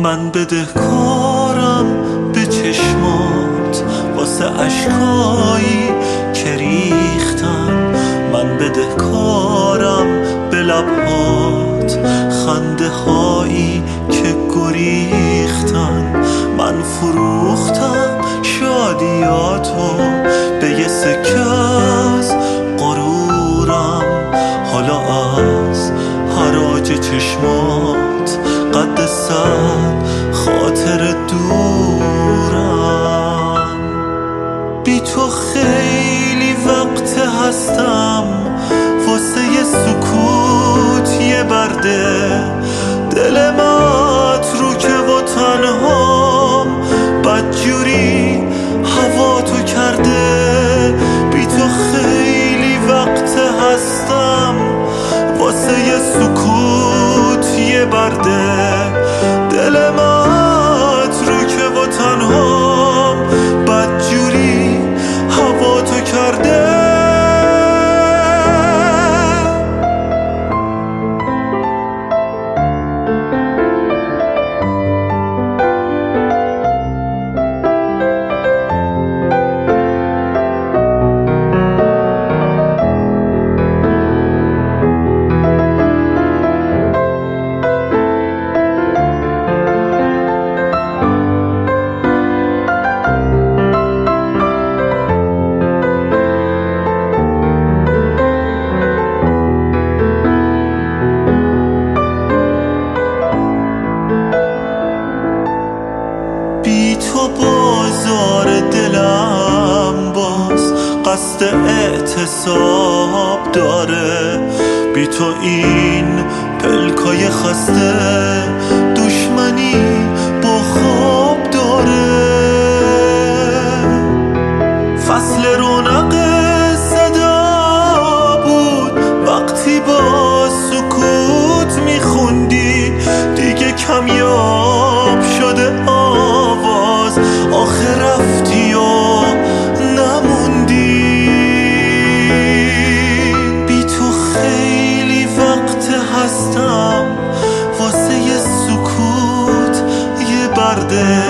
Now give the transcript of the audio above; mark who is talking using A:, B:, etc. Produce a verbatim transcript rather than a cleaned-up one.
A: من بدهکارم به چشمات واسه اشکایی که ریختن، من بدهکارم به لبهات خنده هایی که گریختن، من فروختم شادیاتو به یه سکه از غرورم، حالا از حراج چشمات قد صد خاطر دورم. بی تو خیلی وقت هستم واسه یه سکوت یه برده، دل متروکه و تنهام بدجوری هوا تو کرده. بی تو خیلی وقت هستم واسه یه سکوت یه برده، دل متروکه و تنهام بدجوری هوا تو کرده. بی تو بازار دلم باز قصد اعتصاب داره، بی تو این پلکای خسته دشمنی با خواب داره. فصل رونق صدا بود وقتی با سکوت میخوندی، دیگه کمیاب شده آواز، آخه رفتی و نموندی. بی تو خیلی وقت هستم واسه یه سکوت یه برده،